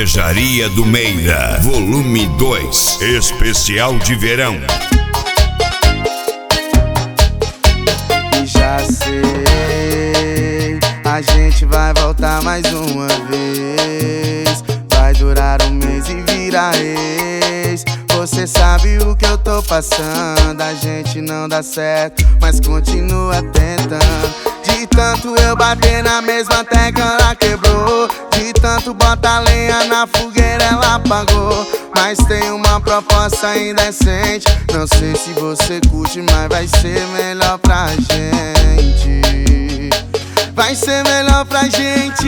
Cervejaria do Meira, volume 2, especial de verão. Já sei, a gente vai voltar mais uma vez. Vai durar um mês e vira ex. Você sabe o que eu tô passando. A gente não dá certo, mas continua tentando. De tanto eu bater na mesma tecla, ela quebrou. De tanto botar lenha na fogueira, ela apagou. Mas tem uma proposta indecente. Não sei se você curte, mas vai ser melhor pra gente. Vai ser melhor pra gente.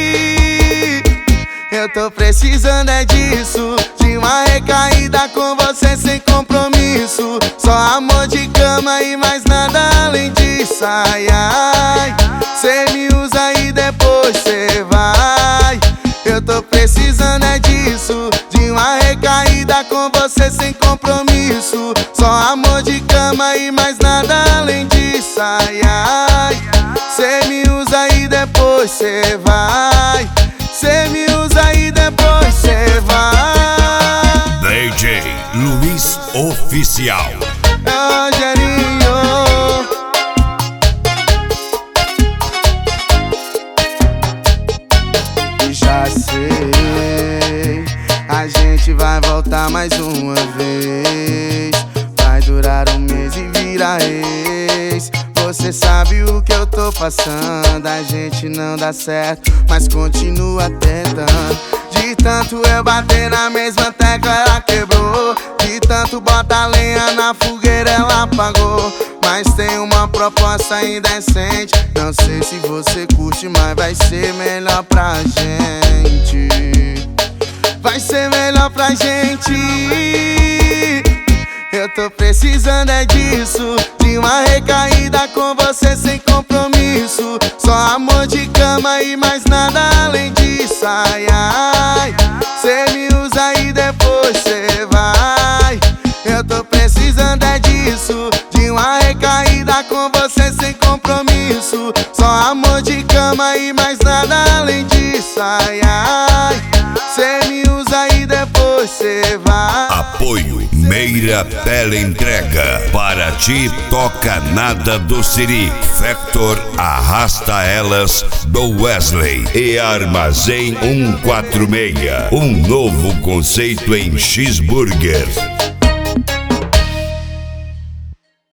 Eu tô precisando é disso, de uma recaída com você sem compromisso. Só amor de cama e mais nada além disso. Ai, ai, cê me usa e depois cê vai. Eu tô precisando é disso, de uma recaída com você sem compromisso. Só amor de cama e mais nada além disso. Ai, ai, cê me usa e depois cê vai. Cê me usa e depois cê vai. DJ Luiz Oficial. Rogerinho. Já sei, a gente vai voltar mais uma vez. Vai durar um mês e vira ex. Você sabe o que eu tô passando. A gente não dá certo, mas continua tentando. De tanto eu bater na mesma tecla, ela quebrou. De tanto botar lenha na fogueira, ela apagou. Mas tem uma proposta indecente. Não sei se você curte, mas vai ser melhor pra gente. Vai ser melhor pra gente. Eu tô precisando é disso, de uma recaída com você sem compromisso. Só amor de cama e mais nada além disso. Ai, ai, cê me usa e depois cê vai. Eu tô precisando é disso, de uma recaída com você sem compromisso. Só amor de cama e mais nada além disso. Ai, ai, cê me usa e depois cê vai. Apoio Meira Teleentrega. Para ti toca nada do Siri. Factor Arrasta Elas do Wesley e Armazém 146. Um novo conceito em cheeseburger.